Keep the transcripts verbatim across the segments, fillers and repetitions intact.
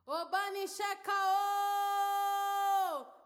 Obanixecaô!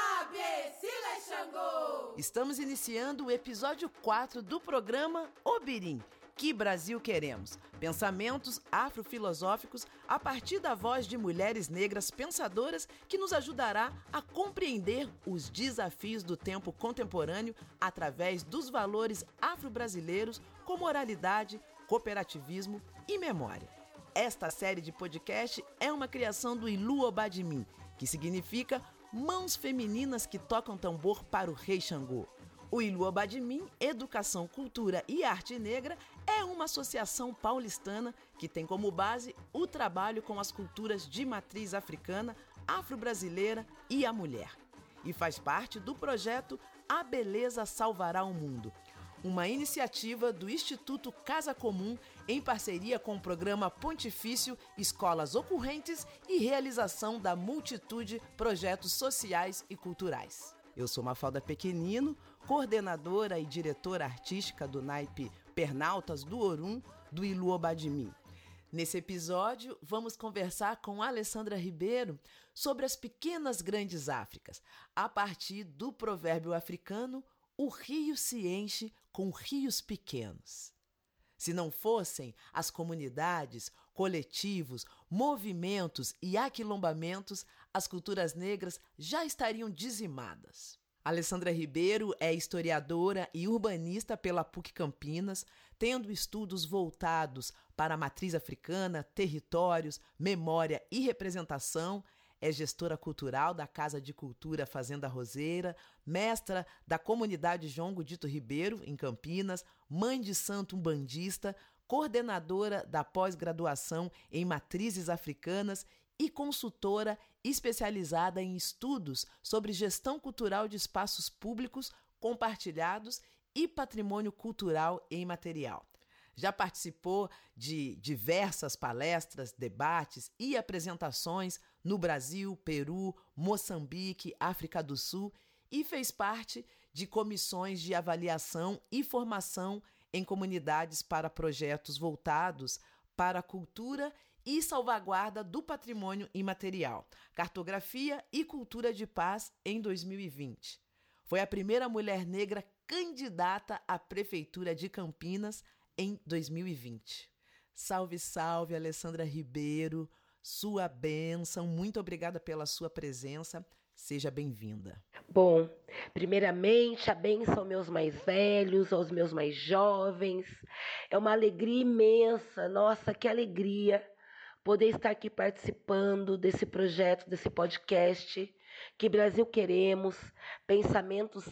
Cabecila Xangô! Estamos iniciando o episódio quatro do programa Obirim. Que Brasil queremos? Pensamentos afrofilosóficos a partir da voz de mulheres negras pensadoras que nos ajudará a compreender os desafios do tempo contemporâneo através dos valores afro-brasileiros como oralidade, cooperativismo e memória. Esta série de podcast é uma criação do Ilu Obadimin, que significa mãos femininas que tocam tambor para o Rei Xangô. O Ilu Obadimin, Educação, Cultura e Arte Negra é uma associação paulistana que tem como base o trabalho com as culturas de matriz africana, afro-brasileira e a mulher. E faz parte do projeto A Beleza Salvará o Mundo, uma iniciativa do Instituto Casa Comum em parceria com o programa Pontifício Escolas Ocorrentes e realização da Multitude Projetos Sociais e Culturais. Eu sou Mafalda Pequenino, coordenadora e diretora artística do naipe Pernaltas do Orum, do Ilu Obadimin. Nesse episódio, vamos conversar com Alessandra Ribeiro sobre as pequenas grandes Áfricas, a partir do provérbio africano "O rio se enche com rios pequenos". Se não fossem as comunidades, coletivos, movimentos e aquilombamentos, as culturas negras já estariam dizimadas. Alessandra Ribeiro é historiadora e urbanista pela P U C Campinas, tendo estudos voltados para a matriz africana, territórios, memória e representação. É gestora cultural da Casa de Cultura Fazenda Roseira, mestra da comunidade João Godito Ribeiro, em Campinas, mãe de santo umbandista, coordenadora da pós-graduação em matrizes africanas e consultora especializada em estudos sobre gestão cultural de espaços públicos compartilhados e patrimônio cultural e imaterial. Já participou de diversas palestras, debates e apresentações no Brasil, Peru, Moçambique, África do Sul e fez parte de comissões de avaliação e formação em comunidades para projetos voltados para a cultura e salvaguarda do patrimônio imaterial, cartografia e cultura de paz em dois mil e vinte. Foi a primeira mulher negra candidata à Prefeitura de Campinas em dois mil e vinte. Salve, salve, Alessandra Ribeiro, sua bênção, muito obrigada pela sua presença, seja bem-vinda. Bom, primeiramente, a bênção aos meus mais velhos, aos meus mais jovens, é uma alegria imensa, nossa, que alegria poder estar aqui participando desse projeto, desse podcast, Que Brasil Queremos, pensamentos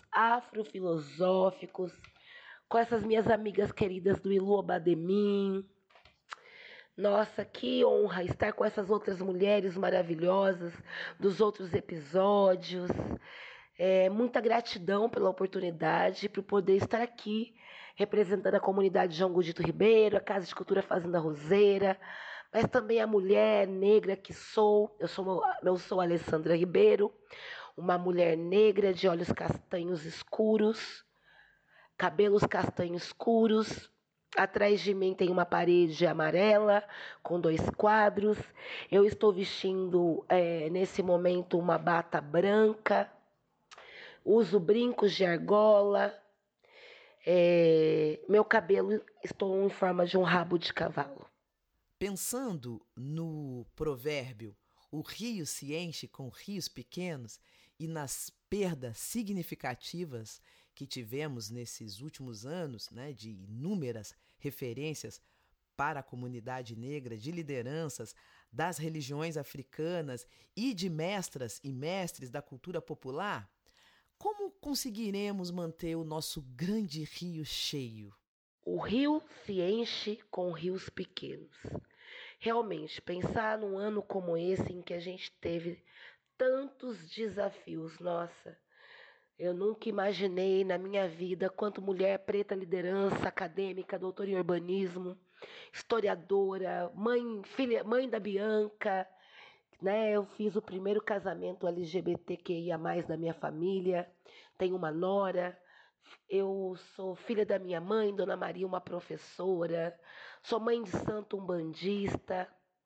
afrofilosóficos, com essas minhas amigas queridas do Ilu Obadimin. Nossa, que honra estar com essas outras mulheres maravilhosas dos outros episódios. É, muita gratidão pela oportunidade, por poder estar aqui representando a comunidade João Godito Ribeiro, a Casa de Cultura Fazenda Roseira, mas também a mulher negra que sou. Eu sou, eu sou Alessandra Ribeiro, uma mulher negra de olhos castanhos escuros, cabelos castanhos escuros. Atrás de mim tem uma parede amarela com dois quadros. Eu estou vestindo, é, nesse momento, uma bata branca. Uso brincos de argola. É, meu cabelo estou em forma de um rabo de cavalo. Pensando no provérbio "O rio se enche com rios pequenos" e nas perdas significativas que tivemos nesses últimos anos, né, de inúmeras referências para a comunidade negra, de lideranças das religiões africanas e de mestras e mestres da cultura popular, como conseguiremos manter o nosso grande rio cheio? O rio se enche com rios pequenos. Realmente, pensar num ano como esse em que a gente teve tantos desafios, nossa, eu nunca imaginei na minha vida quanto mulher preta, liderança acadêmica, doutora em urbanismo, historiadora, mãe, filha, mãe da Bianca, né? Eu fiz o primeiro casamento L G B T Q I A mais, da minha família, tenho uma nora. Eu sou filha da minha mãe, Dona Maria, uma professora. Sou mãe de santo umbandista.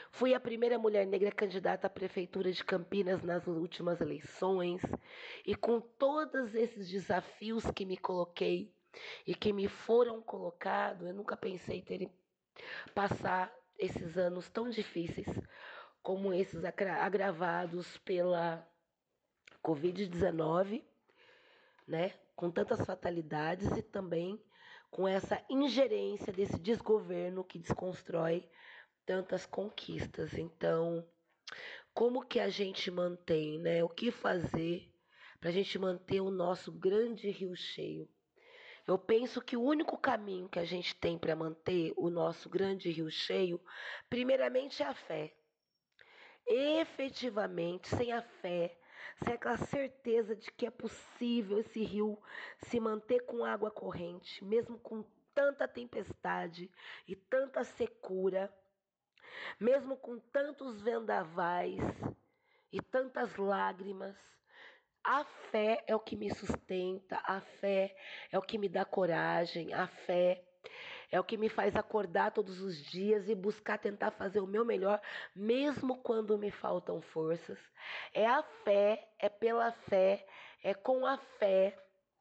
Fui a primeira mulher negra candidata à prefeitura de Campinas nas últimas eleições. E com todos esses desafios que me coloquei e que me foram colocados, eu nunca pensei ter passar esses anos tão difíceis como esses agravados pela covid dezenove, né? Com tantas fatalidades e também com essa ingerência desse desgoverno que desconstrói tantas conquistas. Então, como que a gente mantém, né? O que fazer para a gente manter o nosso grande rio cheio? Eu penso que o único caminho que a gente tem para manter o nosso grande rio cheio, primeiramente, é a fé. Efetivamente, sem a fé, sem aquela certeza de que é possível esse rio se manter com água corrente, mesmo com tanta tempestade e tanta secura, mesmo com tantos vendavais e tantas lágrimas, a fé é o que me sustenta, a fé é o que me dá coragem, a fé é o que me faz acordar todos os dias e buscar tentar fazer o meu melhor, mesmo quando me faltam forças. É a fé, é pela fé, é com a fé,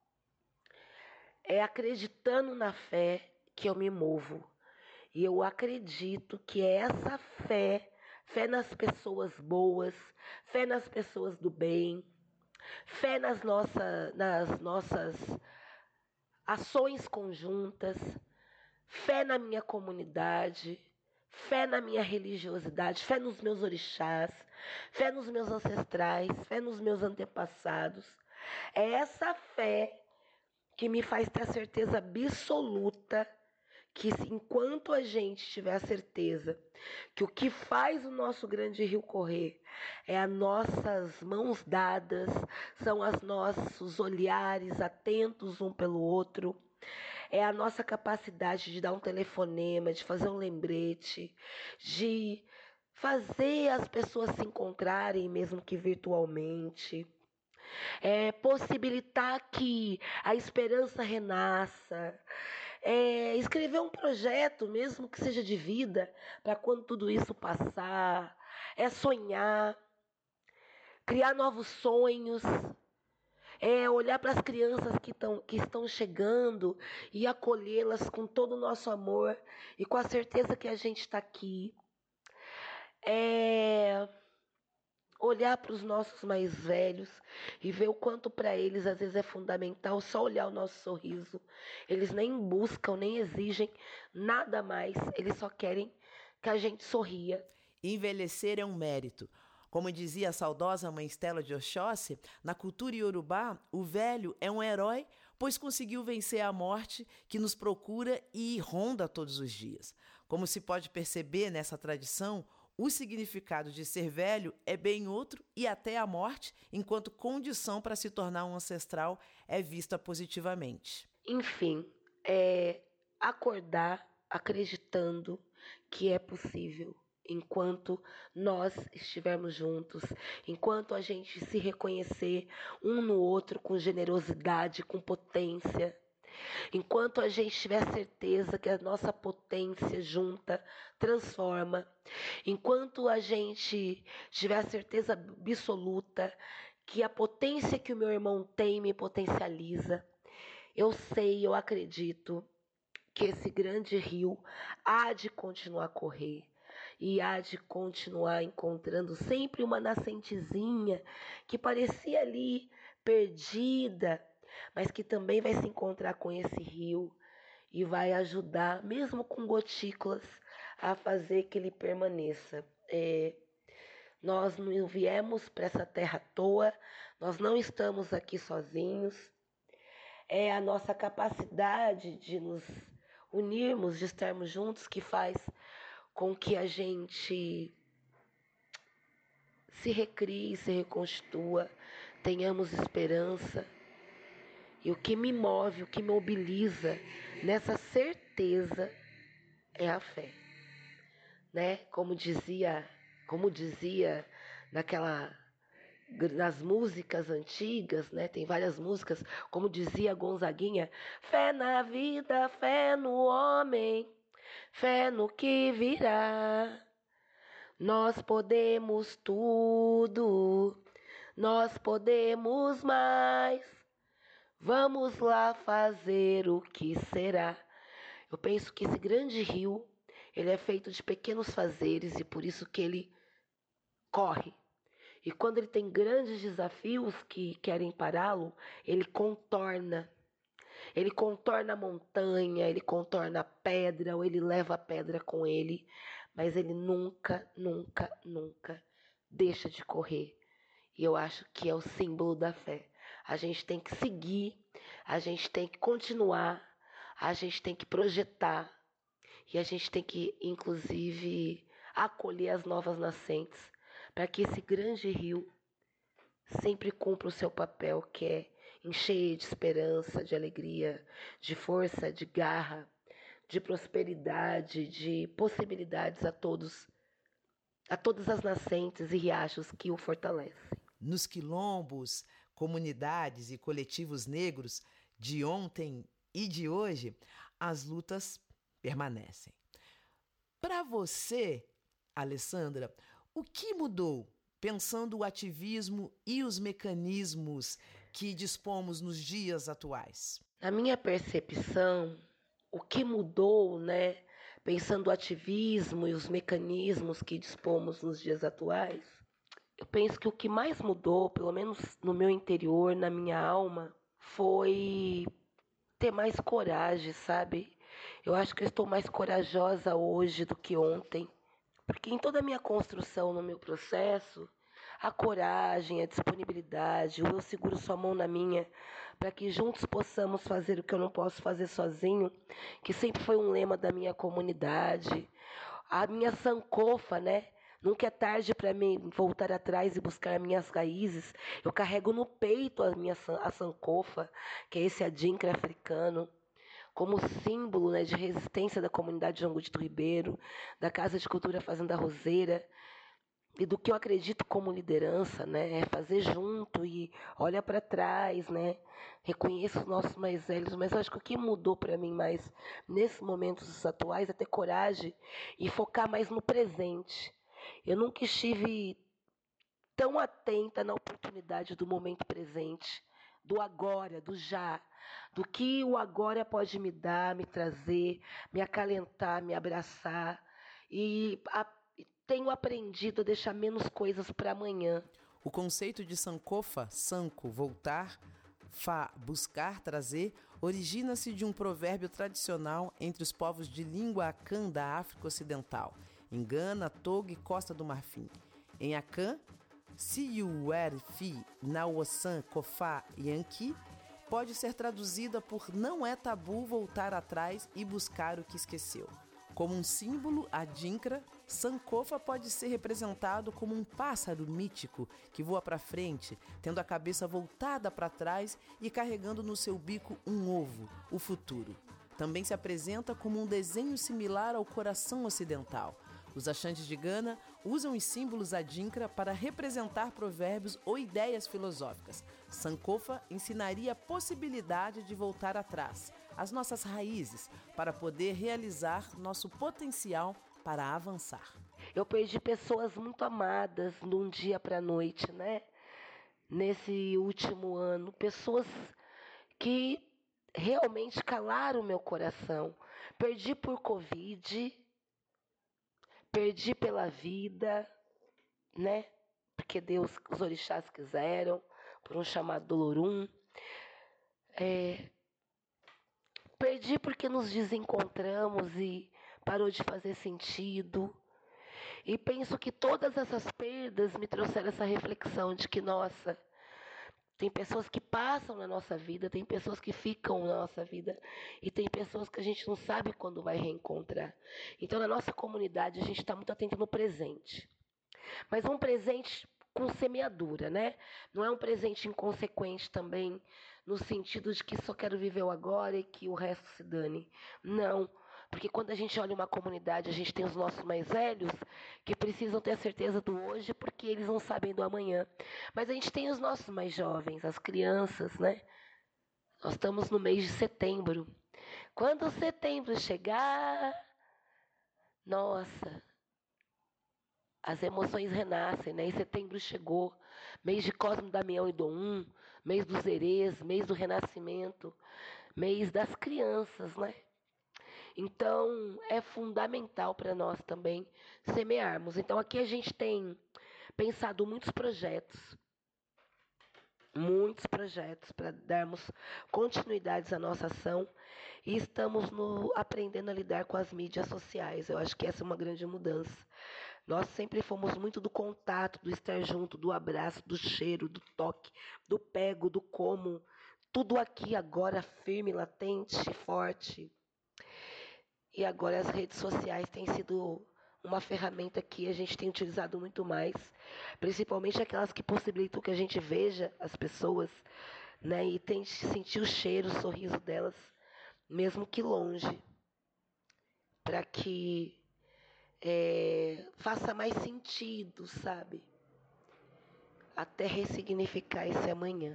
é acreditando na fé que eu me movo. E eu acredito que é essa fé, fé nas pessoas boas, fé nas pessoas do bem, fé nas, nossa, nas nossas ações conjuntas, fé na minha comunidade, fé na minha religiosidade, fé nos meus orixás, fé nos meus ancestrais, fé nos meus antepassados. É essa fé que me faz ter a certeza absoluta que enquanto a gente tiver a certeza que o que faz o nosso grande rio correr é as nossas mãos dadas, são os nossos olhares atentos um pelo outro, é a nossa capacidade de dar um telefonema, de fazer um lembrete, de fazer as pessoas se encontrarem, mesmo que virtualmente, é possibilitar que a esperança renasça, é escrever um projeto, mesmo que seja de vida, para quando tudo isso passar, é sonhar, criar novos sonhos, é olhar para as crianças que, tão, que estão chegando e acolhê-las com todo o nosso amor e com a certeza que a gente está aqui. É olhar para os nossos mais velhos e ver o quanto para eles às vezes é fundamental só olhar o nosso sorriso. Eles nem buscam, nem exigem nada mais, eles só querem que a gente sorria. Envelhecer é um mérito. Como dizia a saudosa mãe Stella de Oxóssi, na cultura iorubá, o velho é um herói, pois conseguiu vencer a morte que nos procura e ronda todos os dias. Como se pode perceber nessa tradição, o significado de ser velho é bem outro e até a morte, enquanto condição para se tornar um ancestral, é vista positivamente. Enfim, é acordar acreditando que é possível. Enquanto nós estivermos juntos, enquanto a gente se reconhecer um no outro com generosidade, com potência, enquanto a gente tiver certeza que a nossa potência junta transforma, enquanto a gente tiver a certeza absoluta que a potência que o meu irmão tem me potencializa, eu sei, eu acredito que esse grande rio há de continuar a correr e há de continuar encontrando sempre uma nascentezinha que parecia ali perdida, mas que também vai se encontrar com esse rio e vai ajudar, mesmo com gotículas, a fazer que ele permaneça. É, nós não viemos para essa terra à toa, nós não estamos aqui sozinhos. É a nossa capacidade de nos unirmos, de estarmos juntos, que faz com que a gente se recrie, se reconstitua, tenhamos esperança. E o que me move, o que me mobiliza nessa certeza é a fé, né? Como dizia, como dizia naquela, nas músicas antigas, né? Tem várias músicas, como dizia Gonzaguinha: fé na vida, fé no homem, fé no que virá. Nós podemos tudo, nós podemos mais. Vamos lá fazer o que será. Eu penso que esse grande rio, ele é feito de pequenos fazeres e por isso que ele corre. E quando ele tem grandes desafios que querem pará-lo, ele contorna. Ele contorna a montanha, ele contorna a pedra, ou ele leva a pedra com ele. Mas ele nunca, nunca, nunca deixa de correr. E eu acho que é o símbolo da fé. A gente tem que seguir, a gente tem que continuar, a gente tem que projetar. E a gente tem que, inclusive, acolher as novas nascentes, para que esse grande rio sempre cumpra o seu papel, que é encher de esperança, de alegria, de força, de garra, de prosperidade, de possibilidades a todos, a todas as nascentes e riachos que o fortalecem. Nos quilombos, comunidades e coletivos negros de ontem e de hoje, as lutas permanecem. Para você, Alessandra, o que mudou pensando o ativismo e os mecanismos que dispomos nos dias atuais? Na minha percepção, o que mudou, né, pensando o ativismo e os mecanismos que dispomos nos dias atuais, eu penso que o que mais mudou, pelo menos no meu interior, na minha alma, foi ter mais coragem, sabe? Eu acho que eu estou mais corajosa hoje do que ontem, porque em toda a minha construção, no meu processo, a coragem, a disponibilidade, o eu seguro sua mão na minha, para que juntos possamos fazer o que eu não posso fazer sozinho, que sempre foi um lema da minha comunidade. A minha sankofa, né? Nunca é tarde para mim voltar atrás e buscar minhas raízes. Eu carrego no peito a minha a sankofa, que é esse adinkra africano, como símbolo, né, de resistência da comunidade de Angudito Ribeiro, da Casa de Cultura Fazenda Roseira, e do que eu acredito como liderança, né, é fazer junto e olha para trás, né, reconheça os nossos mais velhos, mas eu acho que o que mudou para mim mais nesses momentos atuais é ter coragem e focar mais no presente. Eu nunca estive tão atenta na oportunidade do momento presente, do agora, do já, do que o agora pode me dar, me trazer, me acalentar, me abraçar. E a, tenho aprendido a deixar menos coisas para amanhã. O conceito de sankofa, sanko, voltar, fa, buscar, trazer, origina-se de um provérbio tradicional entre os povos de língua akan da África Ocidental, em Gana, Togo e Costa do Marfim. Em akan, Siuer Fi Nawosan Kofa Yanki pode ser traduzida por não é tabu voltar atrás e buscar o que esqueceu. Como um símbolo, a Adinkra, sankofa pode ser representado como um pássaro mítico que voa para frente, tendo a cabeça voltada para trás e carregando no seu bico um ovo, o futuro. Também se apresenta como um desenho similar ao coração ocidental. Os Ashantis de Gana usam os símbolos Adinkra para representar provérbios ou ideias filosóficas. Sankofa ensinaria a possibilidade de voltar atrás, as nossas raízes, para poder realizar nosso potencial para avançar. Eu perdi pessoas muito amadas de um dia para a noite, né? Nesse último ano, pessoas que realmente calaram meu coração. Perdi por Covid, perdi pela vida, né? Porque Deus, os orixás quiseram, por um chamado Dolorum. É, perdi porque nos desencontramos e parou de fazer sentido. E penso que todas essas perdas me trouxeram essa reflexão de que, nossa, tem pessoas que passam na nossa vida, tem pessoas que ficam na nossa vida e tem pessoas que a gente não sabe quando vai reencontrar. Então, na nossa comunidade, a gente está muito atento no presente. Mas um presente com semeadura, né? Não é um presente inconsequente também, no sentido de que só quero viver o agora e que o resto se dane. Não. Porque quando a gente olha uma comunidade, a gente tem os nossos mais velhos que precisam ter a certeza do hoje porque eles não sabem do amanhã. Mas a gente tem os nossos mais jovens, as crianças, né? Nós estamos no mês de setembro. Quando setembro chegar, nossa, as emoções renascem, né? E setembro chegou, mês de Cosme, Damião e Dom, mês dos herês, mês do renascimento, mês das crianças, né? Então, é fundamental para nós também semearmos. Então, aqui a gente tem pensado muitos projetos, muitos projetos para darmos continuidades à nossa ação e estamos no, aprendendo a lidar com as mídias sociais. Eu acho que essa é uma grande mudança. Nós sempre fomos muito do contato, do estar junto, do abraço, do cheiro, do toque, do pego, do como. Tudo aqui agora firme, latente, forte. E agora as redes sociais têm sido uma ferramenta que a gente tem utilizado muito mais, principalmente aquelas que possibilitam que a gente veja as pessoas, né, e tente sentir o cheiro, o sorriso delas, mesmo que longe, para que é, faça mais sentido, sabe? Até ressignificar esse amanhã.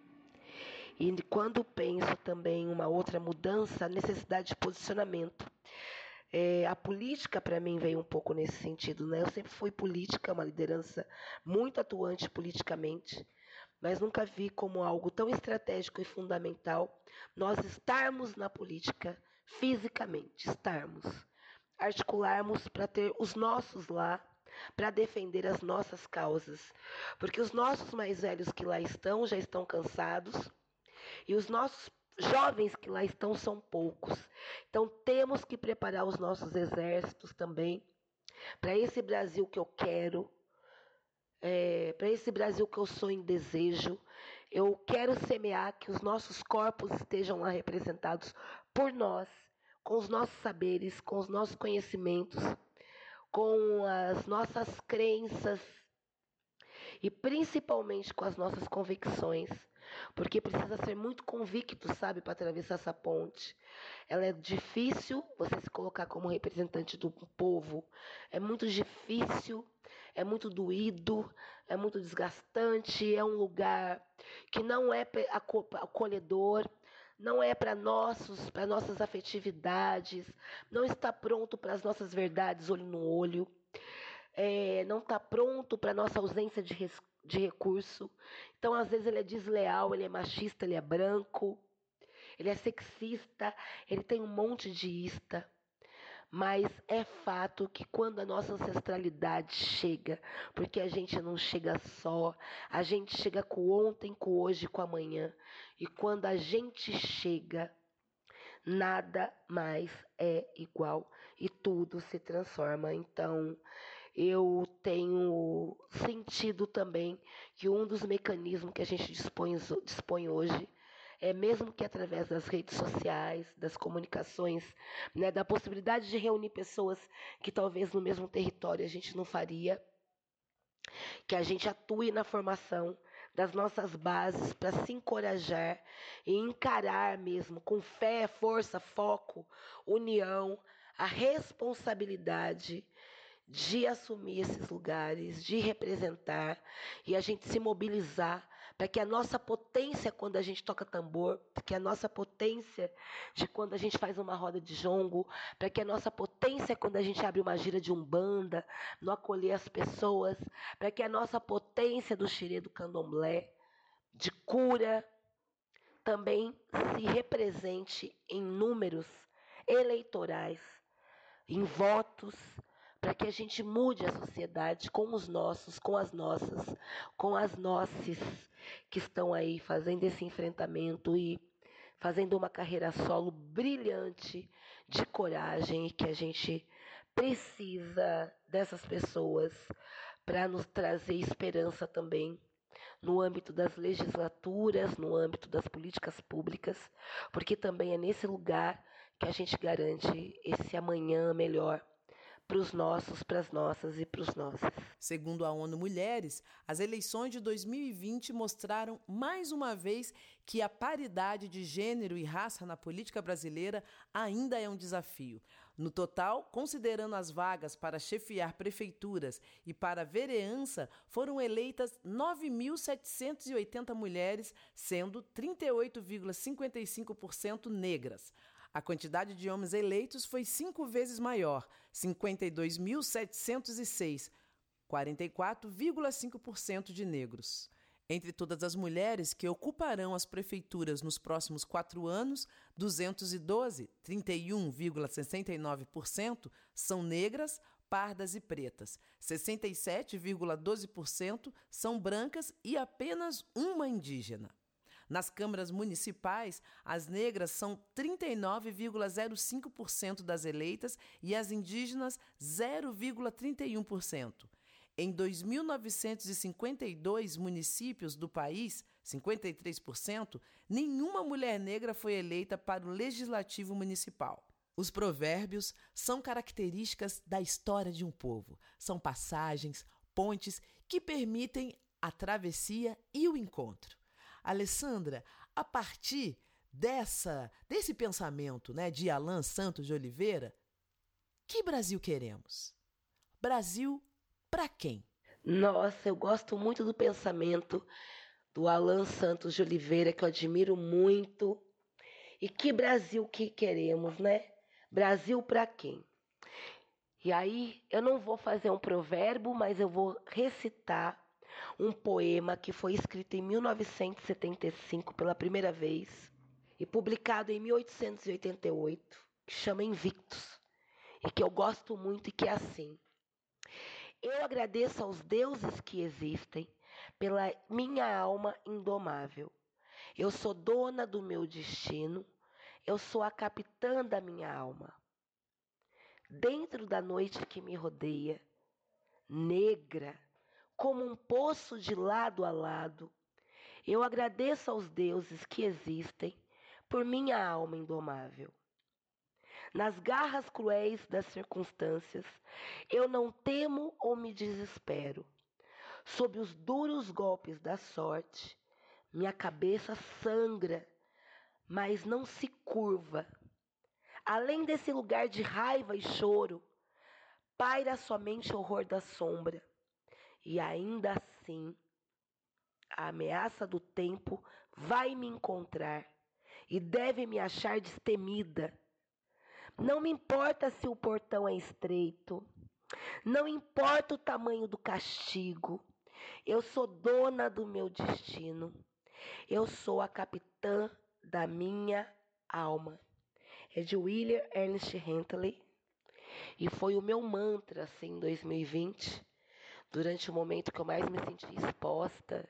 E quando penso também em uma outra mudança, a necessidade de posicionamento. É, a política, para mim, veio um pouco nesse sentido, né? Eu sempre fui política, uma liderança muito atuante politicamente, mas nunca vi como algo tão estratégico e fundamental nós estarmos na política fisicamente, estarmos, articularmos para ter os nossos lá, para defender as nossas causas, porque os nossos mais velhos que lá estão já estão cansados e os nossos jovens que lá estão são poucos. Então temos que preparar os nossos exércitos também para esse Brasil que eu quero, é, para esse Brasil que eu sonho e desejo. Eu quero semear que os nossos corpos estejam lá representados por nós, com os nossos saberes, com os nossos conhecimentos, com as nossas crenças e principalmente com as nossas convicções. Porque precisa ser muito convicto, sabe, para atravessar essa ponte. Ela é difícil, você se colocar como representante do povo. É muito difícil, é muito doído, é muito desgastante, é um lugar que não é acolhedor, não é para nossos, para nossas afetividades, não está pronto para as nossas verdades olho no olho, é, não está pronto para a nossa ausência de respeito, de recurso. Então, às vezes, ele é desleal, ele é machista, ele é branco, ele é sexista, ele tem um monte de ista. Mas é fato que quando a nossa ancestralidade chega, porque a gente não chega só, a gente chega com o ontem, com o hoje, com o amanhã. E quando a gente chega, nada mais é igual e tudo se transforma. Então, eu tenho sentido também que um dos mecanismos que a gente dispõe, dispõe hoje é mesmo que através das redes sociais, das comunicações, né, da possibilidade de reunir pessoas que talvez no mesmo território a gente não faria, que a gente atue na formação das nossas bases para se encorajar e encarar mesmo com fé, força, foco, união, a responsabilidade de assumir esses lugares, de representar e a gente se mobilizar para que a nossa potência quando a gente toca tambor, para que a nossa potência de quando a gente faz uma roda de jongo, para que a nossa potência quando a gente abre uma gira de umbanda, no acolher as pessoas, para que a nossa potência do xirê do candomblé, de cura, também se represente em números eleitorais, em votos, para que a gente mude a sociedade com os nossos, com as nossas, com as nossas que estão aí fazendo esse enfrentamento e fazendo uma carreira solo brilhante de coragem e que a gente precisa dessas pessoas para nos trazer esperança também no âmbito das legislaturas, no âmbito das políticas públicas, porque também é nesse lugar que a gente garante esse amanhã melhor para os nossos, para as nossas e para os nossos. Segundo a ONU Mulheres, as eleições de dois mil e vinte mostraram mais uma vez que a paridade de gênero e raça na política brasileira ainda é um desafio. No total, considerando as vagas para chefiar prefeituras e para vereança, foram eleitas nove mil setecentas e oitenta mulheres, sendo trinta e oito vírgula cinquenta e cinco por cento negras. A quantidade de homens eleitos foi cinco vezes maior, cinquenta e dois mil setecentos e seis, quarenta e quatro vírgula cinco por cento de negros. Entre todas as mulheres que ocuparão as prefeituras nos próximos quatro anos, duzentos e doze, trinta e um vírgula sessenta e nove por cento, são negras, pardas e pretas. sessenta e sete vírgula doze por cento são brancas e apenas uma indígena. Nas câmaras municipais, as negras são trinta e nove vírgula zero cinco por cento das eleitas e as indígenas zero vírgula trinta e um por cento. Em dois mil novecentos e cinquenta e dois municípios do país, cinquenta e três por cento, nenhuma mulher negra foi eleita para o Legislativo Municipal. Os provérbios são características da história de um povo. São passagens, pontes que permitem a travessia e o encontro. Alessandra, a partir dessa, desse pensamento, né, de Alan Santos de Oliveira, que Brasil queremos? Brasil para quem? Nossa, eu gosto muito do pensamento do Alan Santos de Oliveira, que eu admiro muito. E que Brasil que queremos, né? Brasil para quem? E aí, eu não vou fazer um provérbio, mas eu vou recitar um poema que foi escrito em mil novecentos e setenta e cinco pela primeira vez e publicado em mil oitocentos e oitenta e oito, que chama Invictus, e que eu gosto muito e que é assim: eu agradeço aos deuses que existem pela minha alma indomável. Eu sou dona do meu destino, eu sou a capitã da minha alma. Dentro da noite que me rodeia, negra, como um poço de lado a lado, eu agradeço aos deuses que existem por minha alma indomável. Nas garras cruéis das circunstâncias, eu não temo ou me desespero. Sob os duros golpes da sorte, minha cabeça sangra, mas não se curva. Além desse lugar de raiva e choro, paira somente o horror da sombra. E ainda assim, a ameaça do tempo vai me encontrar e deve me achar destemida. Não me importa se o portão é estreito, não importa o tamanho do castigo, eu sou dona do meu destino, eu sou a capitã da minha alma. É de William Ernest Henley e foi o meu mantra assim, em dois mil e vinte, durante o momento que eu mais me senti exposta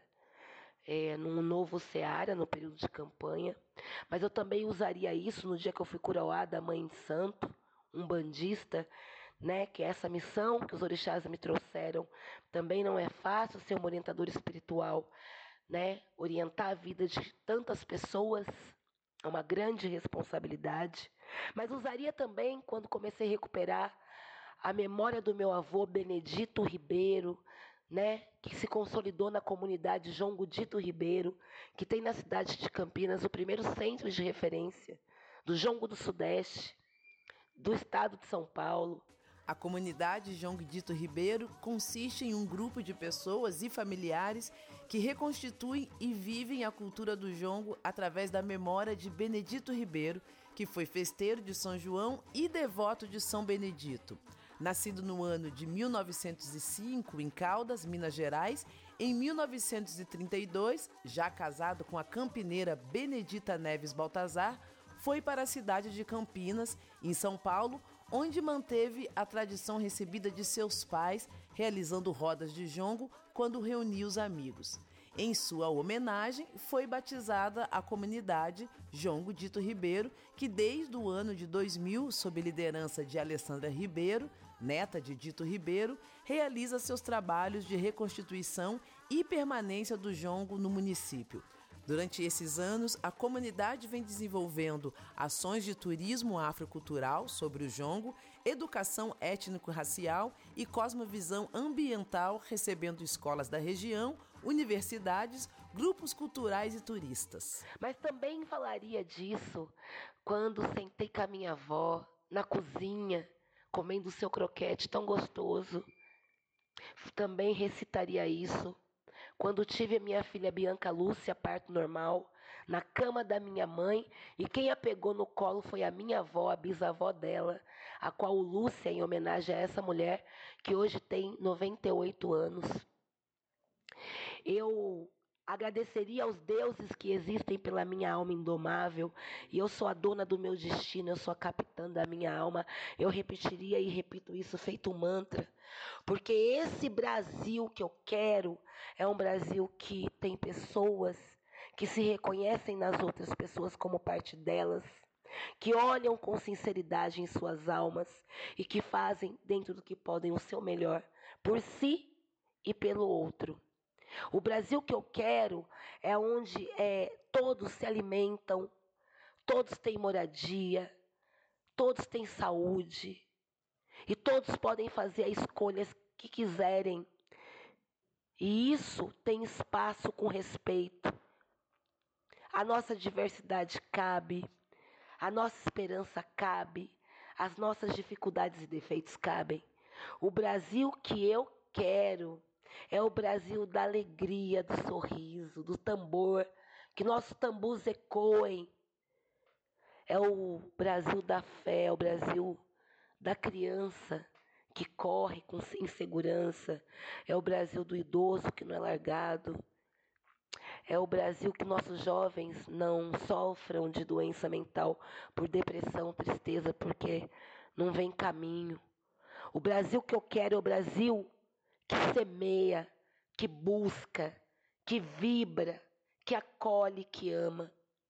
é, num novo Seara, no período de campanha. Mas eu também usaria isso no dia que eu fui coroada Mãe de Santo, um bandista, né, que é essa missão que os orixás me trouxeram. Também não é fácil ser uma orientadora espiritual, né, orientar a vida de tantas pessoas, é uma grande responsabilidade. Mas usaria também quando comecei a recuperar a memória do meu avô Benedito Ribeiro, né, que se consolidou na comunidade João Godito Ribeiro, que tem na cidade de Campinas o primeiro centro de referência do jongo do Sudeste, do estado de São Paulo. A comunidade João Godito Ribeiro consiste em um grupo de pessoas e familiares que reconstituem e vivem a cultura do jongo através da memória de Benedito Ribeiro, que foi festeiro de São João e devoto de São Benedito. Nascido no ano de mil novecentos e cinco, em Caldas, Minas Gerais, em mil novecentos e trinta e dois, já casado com a campineira Benedita Neves Baltazar, foi para a cidade de Campinas, em São Paulo, onde manteve a tradição recebida de seus pais, realizando rodas de jongo quando reunia os amigos. Em sua homenagem, foi batizada a comunidade João Godito Ribeiro, que desde o ano de dois mil, sob liderança de Alessandra Ribeiro, neta de Dito Ribeiro, realiza seus trabalhos de reconstituição e permanência do jongo no município. Durante esses anos, a comunidade vem desenvolvendo ações de turismo afrocultural sobre o jongo, educação étnico-racial e cosmovisão ambiental, recebendo escolas da região, universidades, grupos culturais e turistas. Mas também falaria disso quando sentei com a minha avó na cozinha, comendo o seu croquete tão gostoso. Também recitaria isso Quando tive a minha filha Bianca Lúcia, parto normal, na cama da minha mãe, e quem a pegou no colo foi a minha avó, a bisavó dela, a qual o Lúcia, em homenagem a essa mulher, que hoje tem noventa e oito anos. Eu agradeceria aos deuses que existem pela minha alma indomável, e eu sou a dona do meu destino, eu sou a capitã da minha alma. Eu repetiria e repito isso feito um mantra, porque esse Brasil que eu quero é um Brasil que tem pessoas que se reconhecem nas outras pessoas como parte delas, que olham com sinceridade em suas almas e que fazem, dentro do que podem, o seu melhor por si e pelo outro. O Brasil que eu quero é onde é, todos se alimentam, todos têm moradia, todos têm saúde e todos podem fazer as escolhas que quiserem. E isso tem espaço com respeito. A nossa diversidade cabe, a nossa esperança cabe, as nossas dificuldades e defeitos cabem. O Brasil que eu quero é o Brasil da alegria, do sorriso, do tambor, que nossos tambores ecoem. É o Brasil da fé, é o Brasil da criança que corre com insegurança. É o Brasil do idoso que não é largado. É o Brasil que nossos jovens não sofram de doença mental por depressão, tristeza, porque não vem caminho. O Brasil que eu quero é o Brasil que semeia, que busca, que vibra, que acolhe, que ama.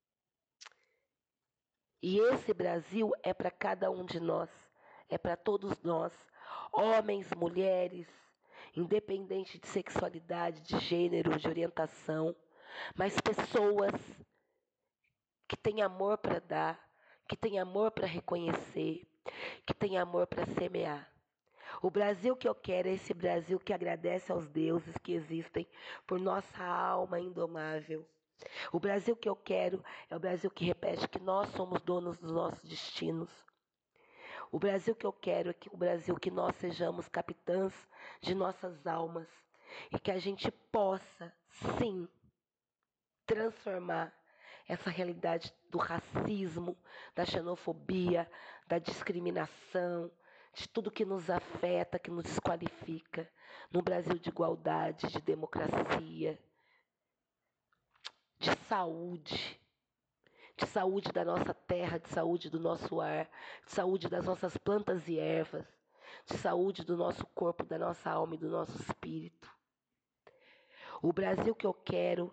E esse Brasil é para cada um de nós, é para todos nós, homens, mulheres, independente de sexualidade, de gênero, de orientação, mas pessoas que têm amor para dar, que têm amor para reconhecer, que têm amor para semear. O Brasil que eu quero é esse Brasil que agradece aos deuses que existem por nossa alma indomável. O Brasil que eu quero é o Brasil que repete que nós somos donos dos nossos destinos. O Brasil que eu quero é que o Brasil que nós sejamos capitãs de nossas almas e que a gente possa, sim, transformar essa realidade do racismo, da xenofobia, da discriminação, de tudo que nos afeta, que nos desqualifica, num Brasil de igualdade, de democracia, de saúde, de saúde da nossa terra, de saúde do nosso ar, de saúde das nossas plantas e ervas, de saúde do nosso corpo, da nossa alma e do nosso espírito. O Brasil que eu quero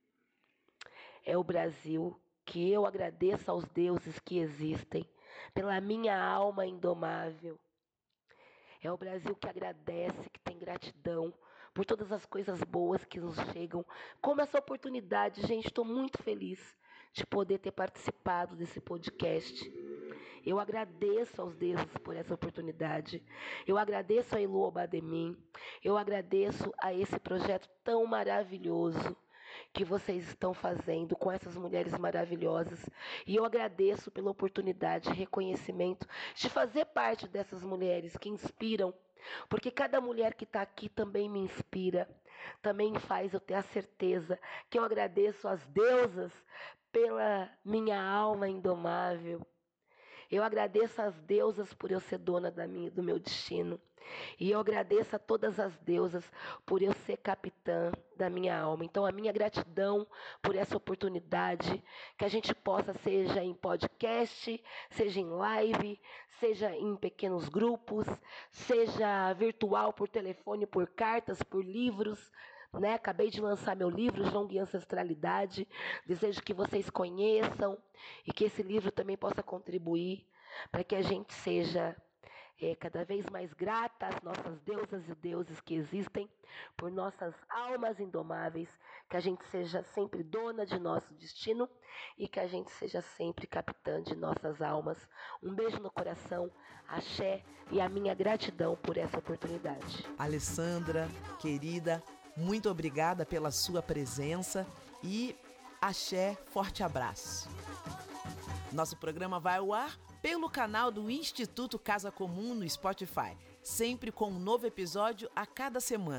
é o Brasil que eu agradeço aos deuses que existem pela minha alma indomável. É o Brasil que agradece, que tem gratidão por todas as coisas boas que nos chegam. Como essa oportunidade, gente, estou muito feliz de poder ter participado desse podcast. Eu agradeço aos deuses por essa oportunidade. Eu agradeço a Elu Obademim. Eu agradeço a esse projeto tão maravilhoso que vocês estão fazendo com essas mulheres maravilhosas. E eu agradeço pela oportunidade e reconhecimento de fazer parte dessas mulheres que inspiram, porque cada mulher que está aqui também me inspira, também faz eu ter a certeza que eu agradeço às deusas pela minha alma indomável. Eu agradeço às deusas por eu ser dona da minha, do meu destino. E eu agradeço a todas as deusas por eu ser capitã da minha alma. Então, a minha gratidão por essa oportunidade, que a gente possa, seja em podcast, seja em live, seja em pequenos grupos, seja virtual, por telefone, por cartas, por livros. Né? Acabei de lançar meu livro, Jongo e Ancestralidade. Desejo que vocês conheçam e que esse livro também possa contribuir para que a gente seja é, cada vez mais grata às nossas deusas e deuses que existem, por nossas almas indomáveis, que a gente seja sempre dona de nosso destino e que a gente seja sempre capitã de nossas almas. Um beijo no coração, axé, e a minha gratidão por essa oportunidade. Alessandra, querida, muito obrigada pela sua presença e axé, forte abraço. Nosso programa vai ao ar pelo canal do Instituto Casa Comum no Spotify, sempre com um novo episódio a cada semana.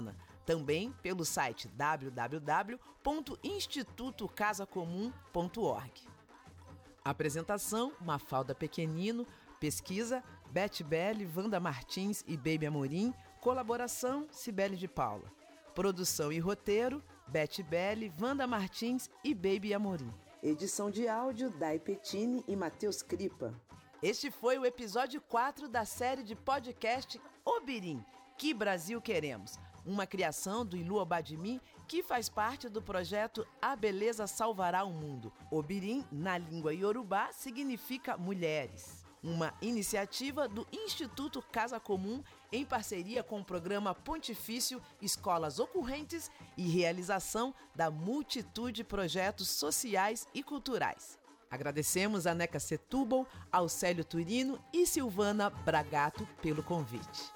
Também pelo site w w w ponto instituto casa comum ponto org. Apresentação, Mafalda Pequenino. Pesquisa, Beth Belli, Wanda Martins e Baby Amorim. Colaboração, Cibele de Paula. Produção e roteiro, Beth Belli, Wanda Martins e Baby Amorim. Edição de áudio, Dai Pettini e Matheus Cripa. Este foi o episódio quatro da série de podcast Obirim, Que Brasil Queremos? Uma criação do Ilu Obadimi que faz parte do projeto A Beleza Salvará o Mundo. Obirim, na língua iorubá, significa mulheres. Uma iniciativa do Instituto Casa Comum em parceria com o programa Pontifício Escolas Ocorrentes e realização da multitude de projetos sociais e culturais. Agradecemos a Neca Setúbal, ao Célio Turino e Silvana Bragato pelo convite.